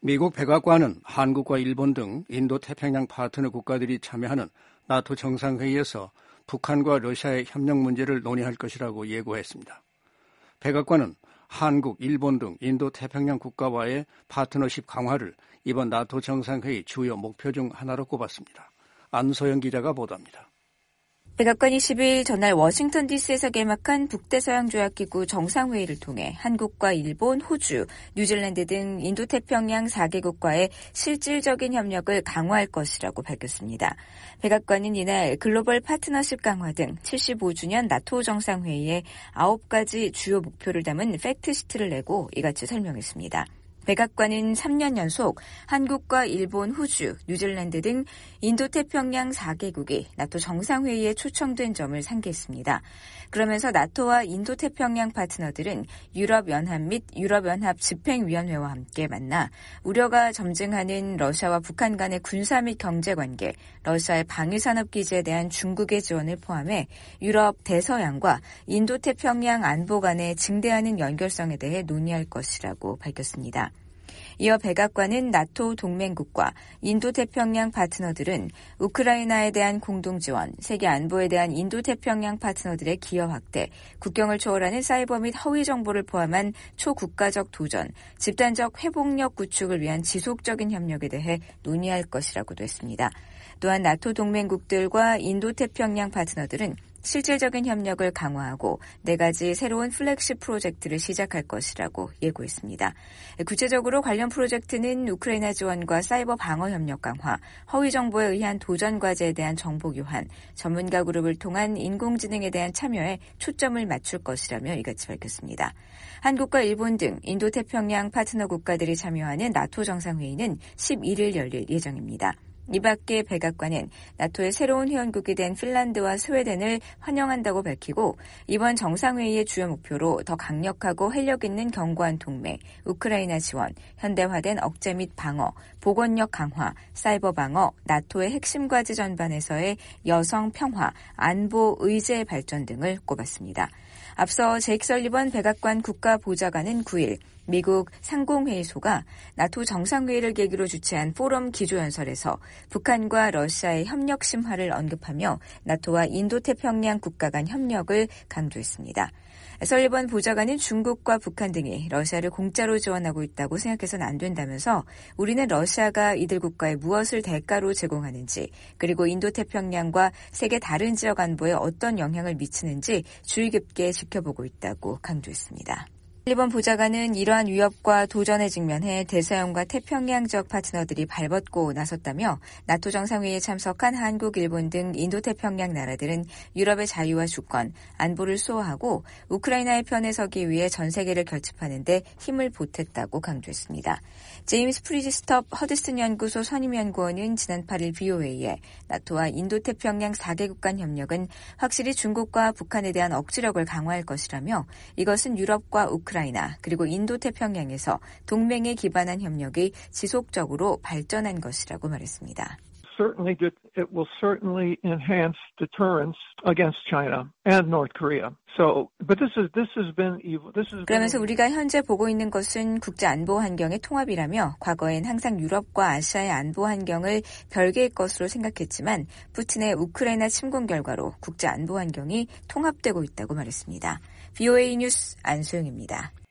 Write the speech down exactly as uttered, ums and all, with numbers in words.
미국 백악관은 한국과 일본 등 인도태평양 파트너 국가들이 참여하는 나토 정상회의에서 북한과 러시아의 협력 문제를 논의할 것이라고 예고했습니다. 백악관은 한국, 일본 등 인도태평양 국가와의 파트너십 강화를 이번 나토 정상회의 주요 목표 중 하나로 꼽았습니다. 안소영 기자가 보도합니다. 백악관이 십일 전날 워싱턴 디씨에서 개막한 북대서양조약기구 정상회의를 통해 한국과 일본, 호주, 뉴질랜드 등 인도태평양 사 개국과의 실질적인 협력을 강화할 것이라고 밝혔습니다. 백악관은 이날 글로벌 파트너십 강화 등 칠십오 주년 나토 정상회의에 아홉 가지 주요 목표를 담은 팩트시트를 내고 이같이 설명했습니다. 백악관은 삼 년 연속 한국과 일본, 호주, 뉴질랜드 등 인도태평양 사 개국이 나토 정상회의에 초청된 점을 상기했습니다. 그러면서 나토와 인도태평양 파트너들은 유럽연합 및 유럽연합 집행위원회와 함께 만나 우려가 점증하는 러시아와 북한 간의 군사 및 경제관계, 러시아의 방위산업기지에 대한 중국의 지원을 포함해 유럽 대서양과 인도태평양 안보 간의 증대하는 연결성에 대해 논의할 것이라고 밝혔습니다. 이어 백악관은 나토 동맹국과 인도태평양 파트너들은 우크라이나에 대한 공동지원, 세계 안보에 대한 인도태평양 파트너들의 기여 확대, 국경을 초월하는 사이버 및 허위 정보를 포함한 초국가적 도전, 집단적 회복력 구축을 위한 지속적인 협력에 대해 논의할 것이라고도 했습니다. 또한 나토 동맹국들과 인도태평양 파트너들은 실질적인 협력을 강화하고 네 가지 새로운 플래그십 프로젝트를 시작할 것이라고 예고했습니다. 구체적으로 관련 프로젝트는 우크라이나 지원과 사이버 방어 협력 강화, 허위 정보에 의한 도전 과제에 대한 정보 교환, 전문가 그룹을 통한 인공지능에 대한 참여에 초점을 맞출 것이라며 이같이 밝혔습니다. 한국과 일본 등 인도태평양 파트너 국가들이 참여하는 나토 정상회의는 십일 일 열릴 예정입니다. 이 밖에 백악관은 나토의 새로운 회원국이 된 핀란드와 스웨덴을 환영한다고 밝히고 이번 정상회의의 주요 목표로 더 강력하고 활력 있는 견고한 동맹, 우크라이나 지원, 현대화된 억제 및 방어, 보건력 강화, 사이버 방어, 나토의 핵심 과제 전반에서의 여성 평화, 안보 의제 발전 등을 꼽았습니다. 앞서 제이크 설리번 백악관 국가보좌관은 구 일 미국 상공회의소가 나토 정상회의를 계기로 주최한 포럼 기조연설에서 북한과 러시아의 협력 심화를 언급하며 나토와 인도태평양 국가 간 협력을 강조했습니다. 설리번 보좌관은 중국과 북한 등이 러시아를 공짜로 지원하고 있다고 생각해서는 안 된다면서 우리는 러시아가 이들 국가에 무엇을 대가로 제공하는지 그리고 인도태평양과 세계 다른 지역 안보에 어떤 영향을 미치는지 주의 깊게 지켜보고 있다고 강조했습니다. 설리번 보좌관은 이러한 위협과 도전에 직면해 대서양과 태평양 지역 파트너들이 발벗고 나섰다며 나토 정상회의에 참석한 한국, 일본 등 인도태평양 나라들은 유럽의 자유와 주권, 안보를 수호하고 우크라이나의 편에 서기 위해 전 세계를 결집하는 데 힘을 보탰다고 강조했습니다. 제임스 프리지스톱 허드슨 연구소 선임연구원은 지난 팔 일 브이오에이에 나토와 인도태평양 사 개국 간 협력은 확실히 중국과 북한에 대한 억지력을 강화할 것이라며 이것은 유럽과 우크라이나 우크라이나 그리고 인도태평양에서 동맹에 기반한 협력이 지속적으로 발전한 것이라고 말했습니다. Certainly, it will certainly enhance deterrence against China and North Korea. So, but this is this has been evil. This has 그러면서 우리가 현재 보고 있는 것은 국제 안보 환경의 통합이라며 과거엔 항상 유럽과 아시아의 안보 환경을 별개의 것으로 생각했지만 푸틴의 우크라이나 침공 결과로 국제 안보 환경이 통합되고 있다고 말했습니다. 브이오에이 뉴스 안소영입니다.